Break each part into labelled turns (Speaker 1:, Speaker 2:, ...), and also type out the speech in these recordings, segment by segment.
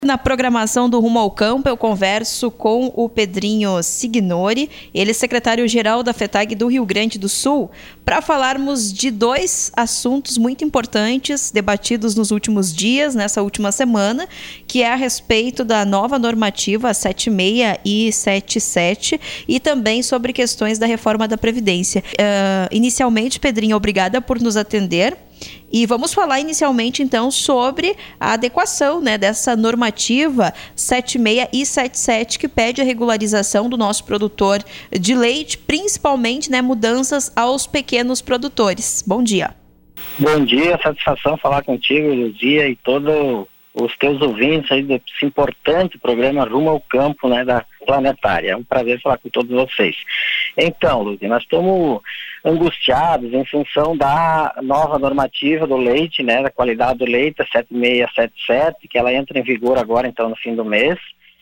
Speaker 1: Na programação do Rumo ao Campo, eu converso com o Pedrinho Signori, ele é secretário-geral da FETAG do Rio Grande do Sul, para falarmos de dois assuntos muito importantes debatidos nos últimos dias, nessa última semana, que é a respeito da nova normativa 76 e 77 e também sobre questões da reforma da Previdência. Inicialmente, Pedrinho, obrigada por nos atender. E vamos falar inicialmente, então, sobre a adequação, dessa normativa 76 e 77, que pede a regularização do nosso produtor de leite, principalmente, mudanças aos pequenos produtores. Bom dia.
Speaker 2: Bom dia, satisfação falar contigo, Luzia, e todos os teus ouvintes aí desse importante programa Rumo ao Campo, da Planetária. É um prazer falar com todos vocês. Então, Luzia, nós estamos angustiados em função da nova normativa do leite, da qualidade do leite, a 7677, que ela entra em vigor agora, então, no fim do mês,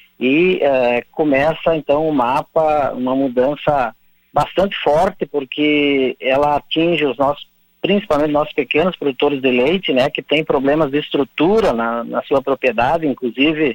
Speaker 2: e começa, então, o mapa, uma mudança bastante forte, porque ela atinge principalmente nossos pequenos produtores de leite, que tem problemas de estrutura na sua propriedade, inclusive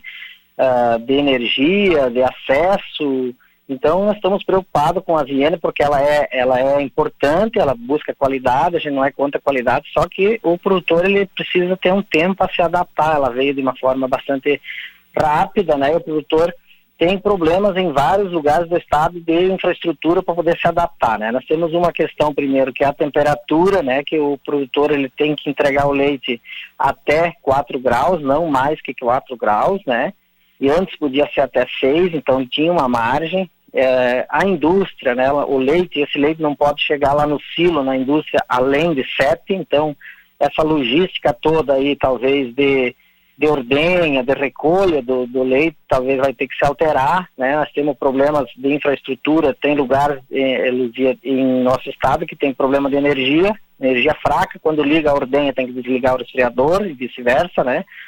Speaker 2: de energia, de acesso. Então nós estamos preocupados com a Viena, porque ela é importante, ela busca qualidade, a gente não é contra a qualidade, só que o produtor ele precisa ter um tempo para se adaptar. Ela veio de uma forma bastante rápida, e o produtor tem problemas em vários lugares do estado de infraestrutura para poder se adaptar, Nós temos uma questão primeiro, que é a temperatura, que o produtor ele tem que entregar o leite até 4 graus, não mais que 4 graus, E antes podia ser até 6, então tinha uma margem. A indústria, esse leite não pode chegar lá no silo, na indústria, além de 7, então essa logística toda aí, talvez de ordenha, de recolha do leite, talvez vai ter que se alterar, Nós temos problemas de infraestrutura, tem lugares em nosso estado que tem problema de energia fraca, quando liga a ordenha tem que desligar o resfriador e vice-versa,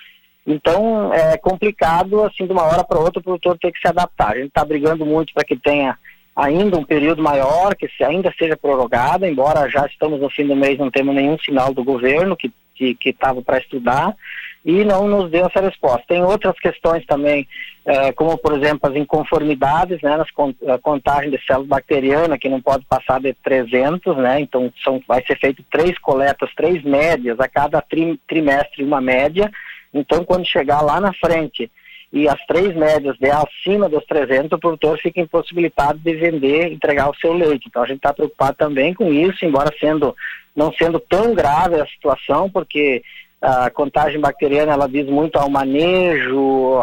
Speaker 2: Então é complicado, assim, de uma hora para outra o produtor ter que se adaptar. A gente está brigando muito para que tenha ainda um período maior, que ainda seja prorrogado, embora já estamos no fim do mês, não temos nenhum sinal do governo que estava para estudar, e não nos deu essa resposta. Tem outras questões também, como por exemplo as inconformidades, nas contagem de célula bacteriana, que não pode passar de 300, então vai ser feito 3 coletas, 3 médias, a cada trimestre uma média. Então quando chegar lá na frente e as 3 médias der acima dos 300, o produtor fica impossibilitado de vender, entregar o seu leite. Então a gente está preocupado também com isso, embora não sendo tão grave a situação, porque a contagem bacteriana ela diz muito ao manejo,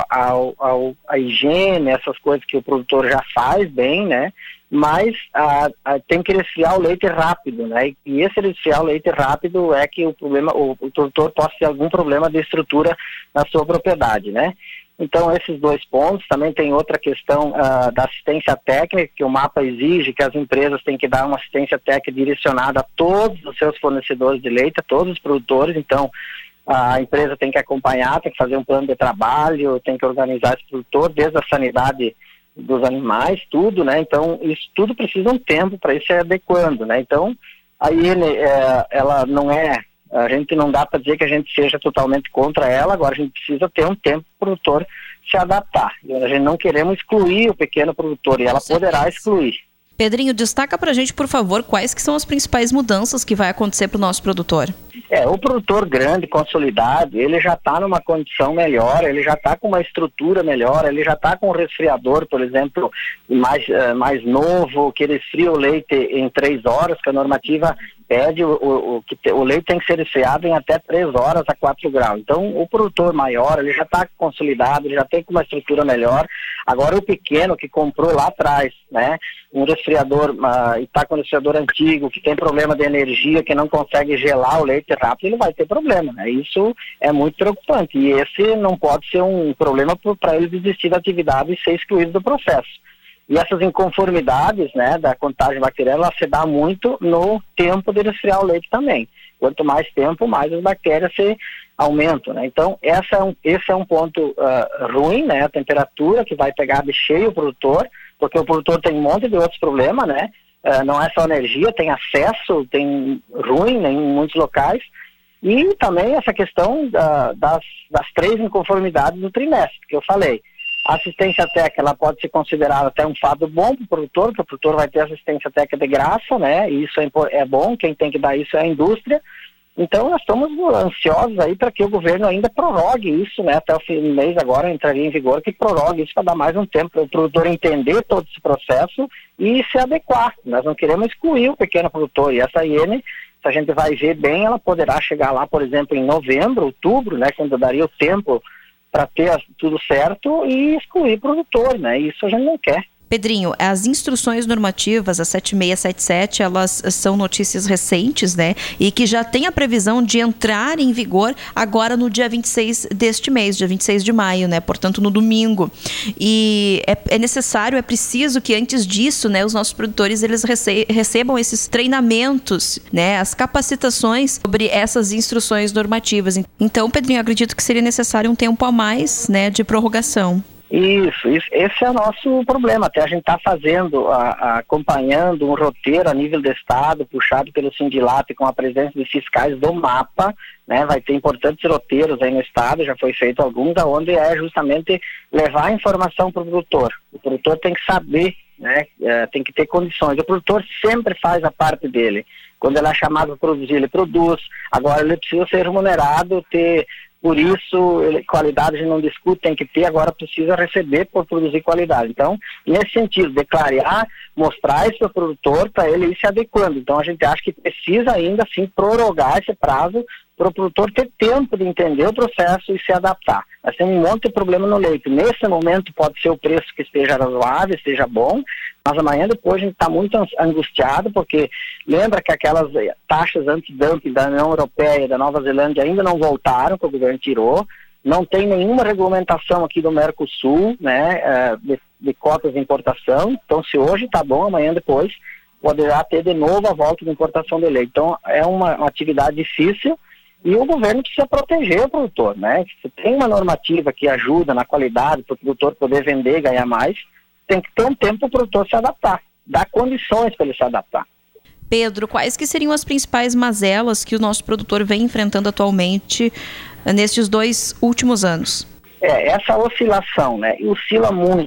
Speaker 2: à higiene, essas coisas que o produtor já faz bem, Mas tem que resfriar o leite rápido, E esse resfriar o leite rápido é que o produtor possa ter algum problema de estrutura na sua propriedade, Então esses 2 pontos. Também tem outra questão da assistência técnica, que o mapa exige que as empresas têm que dar uma assistência técnica direcionada a todos os seus fornecedores de leite, a todos os produtores. Então a empresa tem que acompanhar, tem que fazer um plano de trabalho, tem que organizar esse produtor, desde a sanidade dos animais, tudo, Então isso tudo precisa um tempo para ir se adequando, Então aí ela não é, a gente não dá para dizer que a gente seja totalmente contra ela. Agora a gente precisa ter um tempo para o produtor se adaptar. A gente não queremos excluir o pequeno produtor, e ela poderá excluir.
Speaker 1: Pedrinho, destaca pra gente, por favor, quais que são as principais mudanças que vai acontecer para o nosso produtor.
Speaker 2: O produtor grande, consolidado, ele já está numa condição melhor, ele já está com uma estrutura melhor, ele já está com um resfriador, por exemplo, mais novo, que ele resfria o leite em 3 horas, que a normativa pede, o leite tem que ser resfriado em até 3 horas a 4 graus. Então, o produtor maior, ele já está consolidado, ele já tem com uma estrutura melhor. Agora, o pequeno que comprou lá atrás, um resfriador, e está com um resfriador antigo, que tem problema de energia, que não consegue gelar o leite rápido, ele vai ter problema, Isso é muito preocupante, e esse não pode ser um problema para ele desistir da atividade e ser excluído do processo. E essas inconformidades, da contagem bacteriana, ela se dá muito no tempo de resfriar o leite também. Quanto mais tempo, mais as bactérias se aumentam, Então, esse é um ponto ruim, A temperatura, que vai pegar de cheio o produtor, porque o produtor tem um monte de outros problemas, não é só energia, tem acesso, tem ruim, em muitos locais. E também essa questão das 3 inconformidades do trimestre, que eu falei. A assistência técnica, ela pode ser considerada até um fato bom para o produtor, porque o produtor vai ter assistência técnica de graça, né? E isso é bom, quem tem que dar isso é a indústria. Então, nós estamos ansiosos aí para que o governo ainda prorrogue isso, né? Até o fim do mês agora entraria em vigor, que prorrogue isso para dar mais um tempo para o produtor entender todo esse processo e se adequar. Nós não queremos excluir o pequeno produtor, e essa IN, se a gente vai ver bem, ela poderá chegar lá, por exemplo, em novembro, outubro, né? Quando daria o tempo para ter tudo certo e excluir o produtor, né? Isso a gente não quer.
Speaker 1: Pedrinho, as instruções normativas, a 7677, elas são notícias recentes, né? E que já tem a previsão de entrar em vigor agora no dia 26 deste mês, dia 26 de maio, né? Portanto, no domingo. E é necessário, é preciso que antes disso, né, os nossos produtores, eles recebam esses treinamentos, né? As capacitações sobre essas instruções normativas. Então, Pedrinho, eu acredito que seria necessário um tempo a mais, né, de prorrogação.
Speaker 2: Isso, esse é o nosso problema. Até a gente está fazendo, acompanhando um roteiro a nível do Estado, puxado pelo Sindilat, com a presença de fiscais do MAPA, né? Vai ter importantes roteiros aí no Estado, já foi feito alguns, onde é justamente levar a informação para o produtor. O produtor tem que saber, né? Tem que ter condições. O produtor sempre faz a parte dele. Quando ele é chamado para produzir, ele produz. Agora ele precisa ser remunerado, por isso, qualidade a gente não discute, tem que ter, agora precisa receber por produzir qualidade. Então, nesse sentido, declarar, mostrar isso para o produtor, para ele ir se adequando. Então, a gente acha que precisa ainda, assim, prorrogar esse prazo para o produtor ter tempo de entender o processo e se adaptar. Nós temos um monte de problema no leite. Nesse momento, pode ser o preço que esteja razoável, esteja bom, mas amanhã depois a gente está muito angustiado, porque lembra que aquelas taxas anti-dumping da União Europeia e da Nova Zelândia ainda não voltaram, que o governo tirou, não tem nenhuma regulamentação aqui do Mercosul, né, de cotas de importação. Então, se hoje está bom, amanhã depois poderá ter de novo a volta de importação de leite. Então, é uma atividade difícil e o governo precisa proteger o produtor, né? Se tem uma normativa que ajuda na qualidade para o produtor poder vender e ganhar mais, tem que ter um tempo para o produtor se adaptar, dar condições para ele se adaptar.
Speaker 1: Pedro, quais que seriam as principais mazelas que o nosso produtor vem enfrentando atualmente nestes 2 últimos anos?
Speaker 2: Essa oscilação, né? Oscila muito.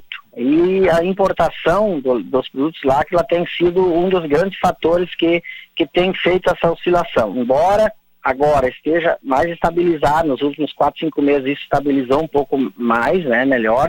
Speaker 2: E a importação dos produtos lá, que ela tem sido um dos grandes fatores que tem feito essa oscilação. Embora agora esteja mais estabilizado, nos últimos 4, 5 meses isso estabilizou um pouco mais, né? Melhor.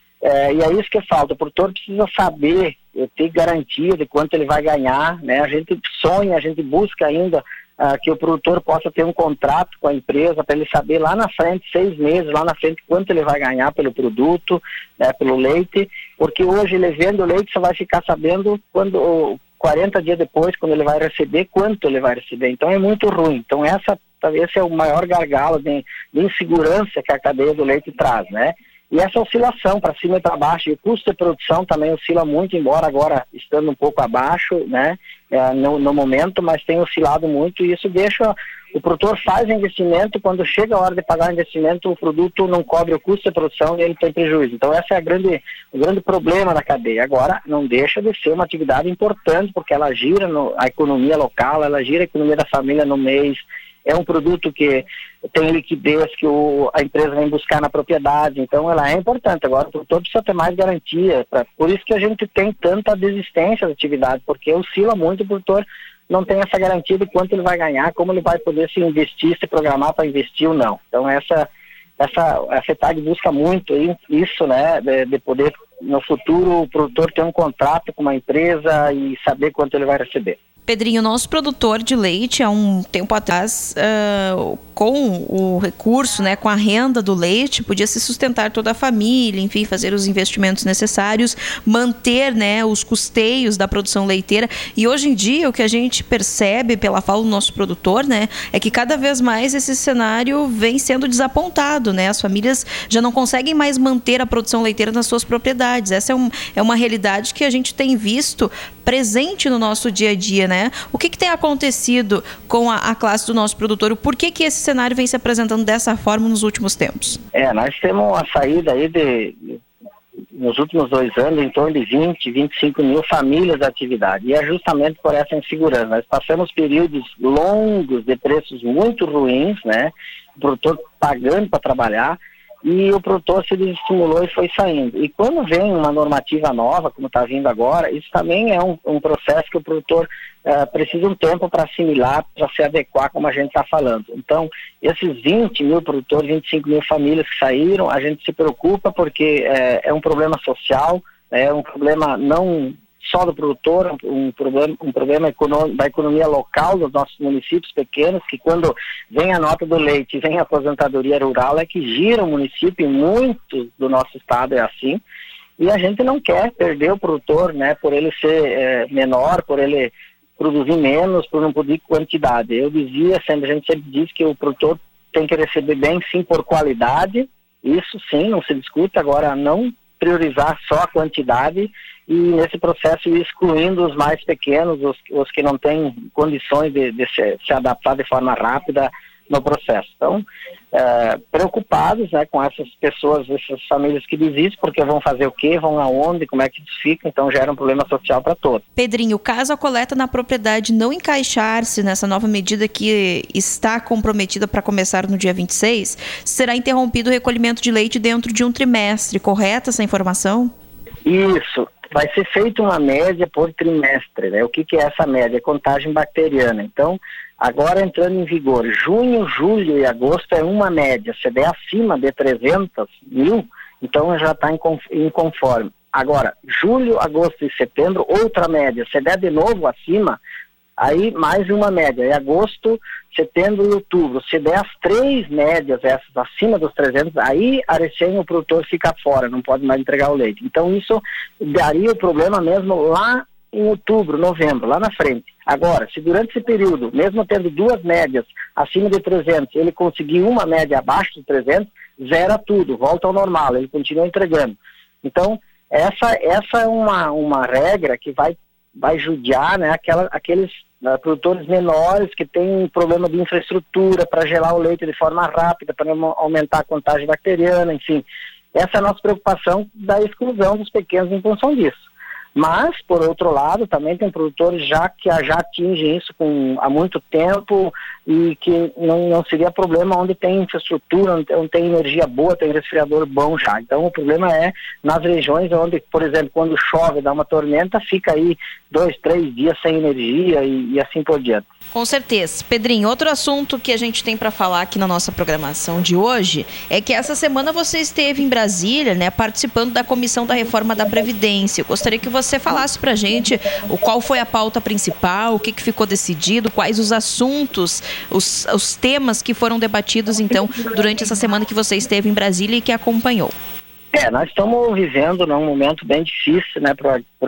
Speaker 2: E é isso que falta. O produtor precisa saber, ter garantia de quanto ele vai ganhar, né? A gente sonha, a gente busca ainda que o produtor possa ter um contrato com a empresa para ele saber lá na frente, 6 meses, lá na frente, quanto ele vai ganhar pelo produto, né, pelo leite, porque hoje ele vende o leite, você vai ficar sabendo quando, 40 dias depois, quando ele vai receber, quanto ele vai receber. Então é muito ruim. Então esse é o maior gargalo de insegurança que a cadeia do leite traz, né? E essa oscilação para cima e para baixo, e o custo de produção também oscila muito, embora agora estando um pouco abaixo, né, no momento, mas tem oscilado muito, e isso deixa, o produtor faz investimento, quando chega a hora de pagar o investimento, o produto não cobre o custo de produção e ele tem prejuízo. Então esse é o grande problema da cadeia. Agora, não deixa de ser uma atividade importante, porque ela gira a economia local, ela gira a economia da família no mês. É um produto que tem liquidez que a empresa vem buscar na propriedade, então ela é importante. Agora o produtor precisa ter mais garantia, por isso que a gente tem tanta desistência da atividade, porque oscila muito, o produtor não tem essa garantia de quanto ele vai ganhar, como ele vai poder se investir, se programar para investir ou não. Então a FETAG busca muito isso, né, de poder no futuro o produtor ter um contrato com uma empresa e saber quanto ele vai receber.
Speaker 1: Pedrinho, nosso produtor de leite, há um tempo atrás, com o recurso, né, com a renda do leite, podia se sustentar toda a família, enfim, fazer os investimentos necessários, manter, né, os custeios da produção leiteira. E hoje em dia, o que a gente percebe pela fala do nosso produtor, né, é que cada vez mais esse cenário vem sendo desapontado, né? As famílias já não conseguem mais manter a produção leiteira nas suas propriedades. Essa é uma realidade que a gente tem visto presente no nosso dia a dia, né? O que tem acontecido com a classe do nosso produtor? O porquê que esse cenário vem se apresentando dessa forma nos últimos tempos?
Speaker 2: Nós temos uma saída aí nos últimos 2 anos, em torno de 20, 25 mil famílias da atividade. E é justamente por essa insegurança. Nós passamos períodos longos de preços muito ruins, né? O produtor pagando para trabalhar, e o produtor se desestimulou e foi saindo. E quando vem uma normativa nova, como está vindo agora, isso também é um processo que o produtor precisa um tempo para assimilar, para se adequar, como a gente está falando. Então, esses 20 mil produtores, 25 mil famílias que saíram, a gente se preocupa porque é um problema social, é um problema não só do produtor, um problema da economia local dos nossos municípios pequenos, que quando vem a nota do leite, vem a aposentadoria rural, é que gira o município, e muito do nosso estado é assim, e a gente não quer perder o produtor, né, por ele ser menor, por ele produzir menos, por não produzir quantidade. A gente sempre diz que o produtor tem que receber bem, sim, por qualidade, isso sim, não se discute, agora não priorizar só a quantidade e nesse processo ir excluindo os mais pequenos, os que não têm condições de se adaptar de forma rápida no processo. Então, preocupados, né, com essas pessoas, essas famílias que desistem, porque vão fazer o quê, vão aonde, como é que isso fica, então gera um problema social para todos.
Speaker 1: Pedrinho, caso a coleta na propriedade não encaixar-se nessa nova medida que está comprometida para começar no dia 26, será interrompido o recolhimento de leite dentro de um trimestre, correta essa informação?
Speaker 2: Isso. Vai ser feita uma média por trimestre, né? O que é essa média? É contagem bacteriana. Então, agora entrando em vigor, junho, julho e agosto é uma média. Se der acima de 300 mil, então já está inconforme. Agora, julho, agosto e setembro, outra média. Se der de novo acima, aí mais uma média. É agosto, setembro e outubro. Se der as 3 médias, essas acima dos 300, aí a recém o produtor fica fora, não pode mais entregar o leite. Então isso daria o problema mesmo lá em outubro, novembro, lá na frente. Agora, se durante esse período, mesmo tendo 2 médias acima de 300, ele conseguir uma média abaixo de 300, zera tudo, volta ao normal, ele continua entregando. Então, essa é uma regra que vai judiar, né, aqueles produtores menores que têm um problema de infraestrutura para gelar o leite de forma rápida, para não aumentar a contagem bacteriana, enfim. Essa é a nossa preocupação da exclusão dos pequenos em função disso. Mas, por outro lado, também tem produtores que já atingem isso há muito tempo e que não seria problema onde tem infraestrutura, onde tem energia boa, tem resfriador bom já. Então, o problema é nas regiões onde, por exemplo, quando chove, dá uma tormenta, fica aí 2, 3 dias sem energia e assim por diante.
Speaker 1: Com certeza. Pedrinho, outro assunto que a gente tem para falar aqui na nossa programação de hoje é que essa semana você esteve em Brasília, né, participando da Comissão da Reforma da Previdência. Eu gostaria que você falasse para a gente qual foi a pauta principal, o que ficou decidido, quais os assuntos, os temas que foram debatidos, então, durante essa semana que você esteve em Brasília e que acompanhou.
Speaker 2: Nós estamos vivendo num momento bem difícil, né,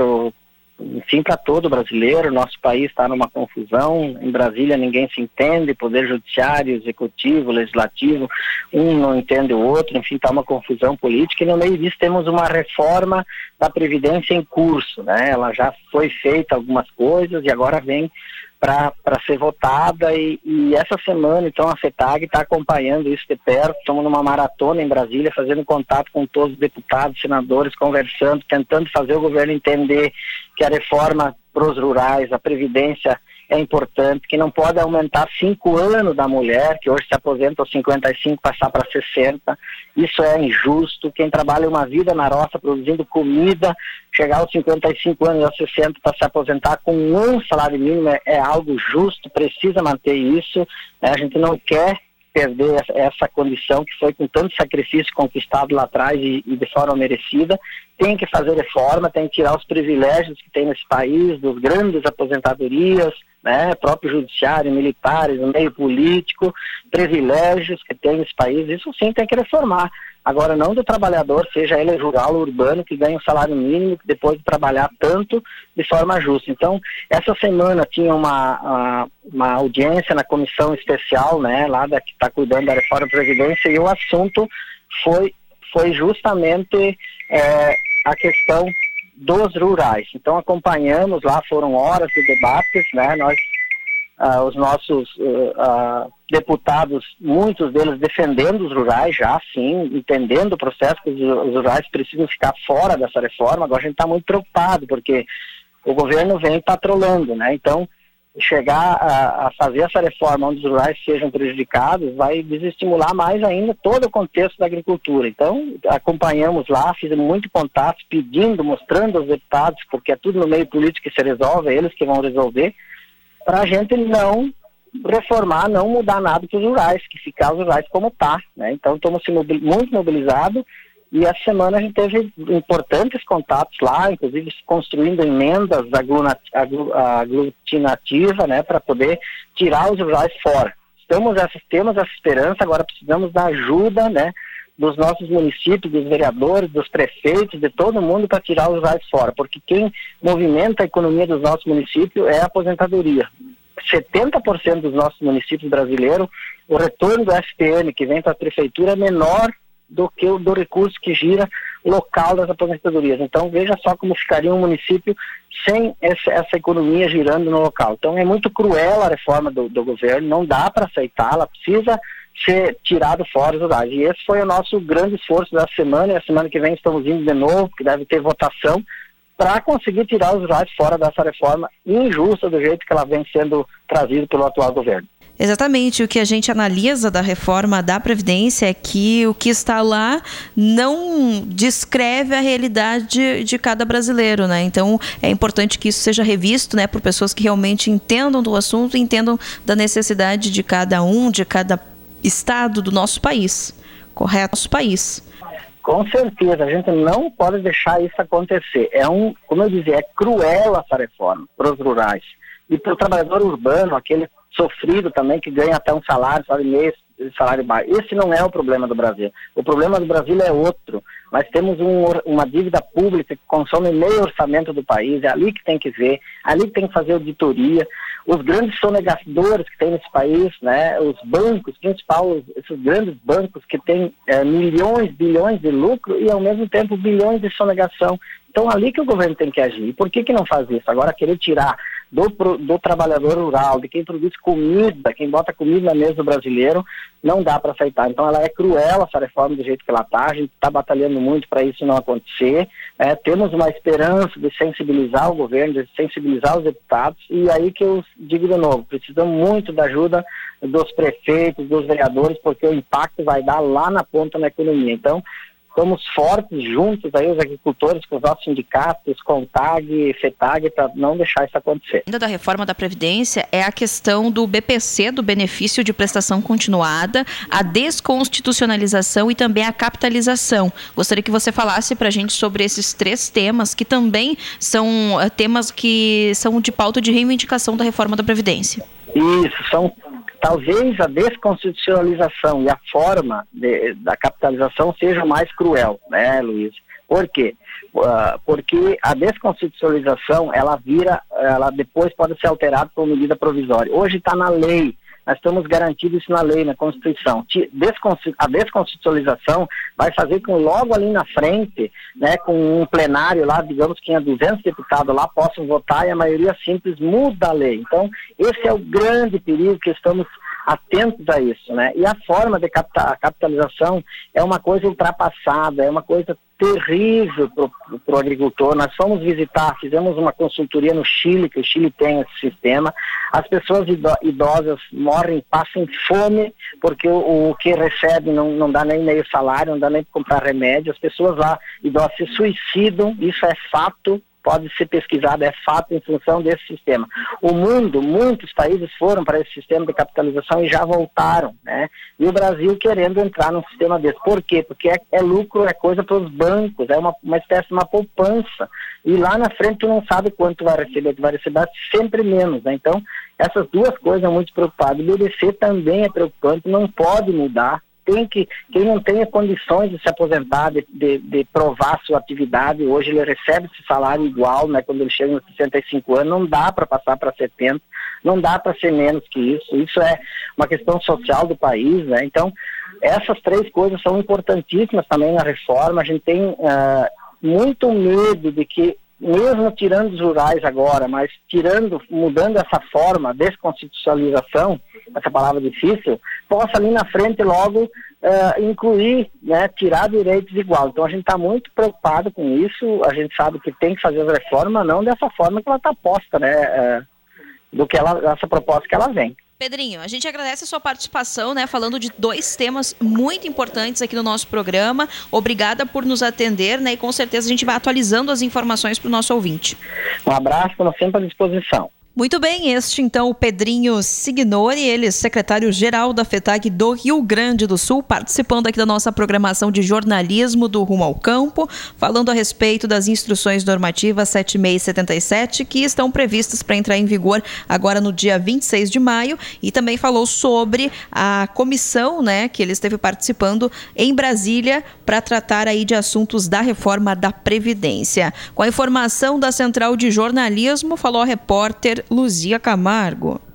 Speaker 2: enfim, para todo brasileiro. Nosso país está numa confusão. Em Brasília ninguém se entende, poder judiciário, executivo, legislativo, um não entende o outro, enfim, está uma confusão política, e no meio disso temos uma reforma da Previdência em curso, né? Ela já foi feita algumas coisas e agora vem para ser votada, e essa semana, então, a FETAG está acompanhando isso de perto. Estamos numa maratona em Brasília, fazendo contato com todos os deputados, senadores, conversando, tentando fazer o governo entender que a reforma para os rurais, a Previdência é importante, que não pode aumentar 5 anos da mulher, que hoje se aposenta aos 55, passar para 60. Isso é injusto. Quem trabalha uma vida na roça produzindo comida, chegar aos 55 anos, aos 60 para se aposentar com um salário mínimo é algo justo, precisa manter isso. A gente não quer perder essa condição que foi com tanto sacrifício conquistado lá atrás e de forma merecida. Tem que fazer reforma, tem que tirar os privilégios que tem nesse país, dos grandes aposentadorias, né, próprio judiciário, militares, no meio político, privilégios que tem nesse país. Isso sim tem que reformar. Agora, não do trabalhador, seja ele rural ou urbano, que ganha um salário mínimo depois de trabalhar tanto de forma justa. Então, essa semana tinha uma audiência na comissão especial, né, lá que está cuidando da reforma da Previdência, e o assunto foi justamente a questão dos rurais. Então, acompanhamos lá, foram horas de debates, né, nós os nossos deputados, muitos deles defendendo os rurais já, sim, entendendo o processo que os rurais precisam ficar fora dessa reforma. Agora a gente está muito preocupado, porque o governo vem patrolando, né? Então, chegar a fazer essa reforma onde os rurais sejam prejudicados vai desestimular mais ainda todo o contexto da agricultura. Então, acompanhamos lá, fizemos muito contato, pedindo, mostrando aos deputados, porque é tudo no meio político que se resolve, é eles que vão resolver, para a gente não reformar, não mudar nada para os rurais, que ficar os rurais como está, né? Então, estamos muito mobilizados. E essa semana a gente teve importantes contatos lá, inclusive construindo emendas aglutinativas, né, para poder tirar os rurais fora. Temos essa esperança, agora precisamos da ajuda, né, dos nossos municípios, dos vereadores, dos prefeitos, de todo mundo para tirar os rurais fora, porque quem movimenta a economia dos nossos municípios é a aposentadoria. 70% dos nossos municípios brasileiros, o retorno do FPM que vem para a prefeitura é menor do que o do recurso que gira local das aposentadorias. Então veja só como ficaria um município sem essa economia girando no local. Então é muito cruel a reforma do governo, não dá para aceitar, ela precisa ser tirado fora os rurais. E esse foi o nosso grande esforço da semana, e a semana que vem estamos indo de novo, que deve ter votação, para conseguir tirar os rurais fora dessa reforma injusta do jeito que ela vem sendo trazida pelo atual governo.
Speaker 1: Exatamente, o que a gente analisa da reforma da Previdência é que o que está lá não descreve a realidade de cada brasileiro, né? Então é importante que isso seja revisto, né, por pessoas que realmente entendam do assunto e entendam da necessidade de cada estado do nosso país, correto? Nosso país.
Speaker 2: Com certeza, a gente não pode deixar isso acontecer. Como eu dizia, é cruel essa reforma para os rurais. E para o trabalhador urbano, aquele sofrido também, que ganha até um salário salário baixo. Esse não é o problema do Brasil. O problema do Brasil é outro. Nós temos uma dívida pública que consome meio orçamento do país, é ali que tem que ver, ali que tem que fazer auditoria. Os grandes sonegadores que tem nesse país, né, os bancos, principal, esses grandes bancos que têm milhões, bilhões de lucro e ao mesmo tempo bilhões de sonegação. Então ali que o governo tem que agir. E por que não faz isso? Agora querer tirar do trabalhador rural, de quem produz comida, quem bota comida na mesa do brasileiro, não dá para aceitar. Então ela é cruel, essa reforma do jeito que ela está, a gente está batalhando muito para isso não acontecer, temos uma esperança de sensibilizar o governo, de sensibilizar os deputados, e aí que eu digo de novo, precisamos muito da ajuda dos prefeitos, dos vereadores, porque o impacto vai dar lá na ponta na economia. Então, estamos fortes juntos aí, os agricultores, com os nossos sindicatos, CONTAG, FETAG, para não deixar isso acontecer.
Speaker 1: Ainda da reforma da Previdência é a questão do BPC, do benefício de prestação continuada, a desconstitucionalização e também a capitalização. Gostaria que você falasse para a gente sobre esses três temas, que também são temas que são de pauta de reivindicação da reforma da Previdência.
Speaker 2: Isso, são talvez a desconstitucionalização e a forma da capitalização seja mais cruel, né, Luiz? Por quê? Porque a desconstitucionalização, ela depois pode ser alterada por medida provisória. Hoje está na lei, nós estamos garantidos isso na lei, na Constituição. A desconstitucionalização vai fazer com logo ali na frente, né, com um plenário lá, digamos que tinha 200 deputados lá, possam votar e a maioria simples muda a lei. Então, esse é o grande perigo que estamos atentos a isso, né? E a forma de capitalização é uma coisa ultrapassada, é uma coisa terrível para o agricultor. Nós fomos visitar, fizemos uma consultoria no Chile, que o Chile tem esse sistema. As pessoas idosas morrem, passam fome, porque o que recebe não dá nem meio salário, não dá nem para comprar remédio. As pessoas lá idosas se suicidam, isso é fato, pode ser pesquisado, é fato em função desse sistema. O mundo, muitos países foram para esse sistema de capitalização e já voltaram, né? E o Brasil querendo entrar num sistema desse. Por quê? Porque é lucro, é coisa para os bancos, é uma espécie de uma poupança. E lá na frente tu não sabe quanto tu vai receber sempre menos, né? Então, essas duas coisas são muito preocupadas. O BPC também é preocupante, não pode mudar. Quem não tenha condições de se aposentar, de provar sua atividade, hoje ele recebe esse salário igual, né, quando ele chega nos 65 anos, não dá para passar para 70, não dá para ser menos que isso é uma questão social do país, né? Então, essas três coisas são importantíssimas também na reforma. A gente tem muito medo de que mesmo tirando os rurais agora, mas mudando essa forma, desconstitucionalização, essa palavra difícil, possa ali na frente logo incluir, né, tirar direitos igual. Então a gente está muito preocupado com isso, a gente sabe que tem que fazer as reformas, mas não dessa forma que ela está posta, né, essa proposta que ela vem.
Speaker 1: Pedrinho, a gente agradece a sua participação, né, falando de 2 temas muito importantes aqui no nosso programa. Obrigada por nos atender, né, e com certeza a gente vai atualizando as informações para o nosso ouvinte.
Speaker 2: Um abraço, estamos sempre à disposição.
Speaker 1: Muito bem, este então o Pedrinho Signori, ele secretário-geral da FETAG do Rio Grande do Sul, participando aqui da nossa programação de jornalismo do Rumo ao Campo, falando a respeito das instruções normativas 76 e 77, que estão previstas para entrar em vigor agora no dia 26 de maio, e também falou sobre a comissão, né, que ele esteve participando em Brasília para tratar aí de assuntos da reforma da Previdência. Com a informação da Central de Jornalismo, falou a repórter Luzia Camargo.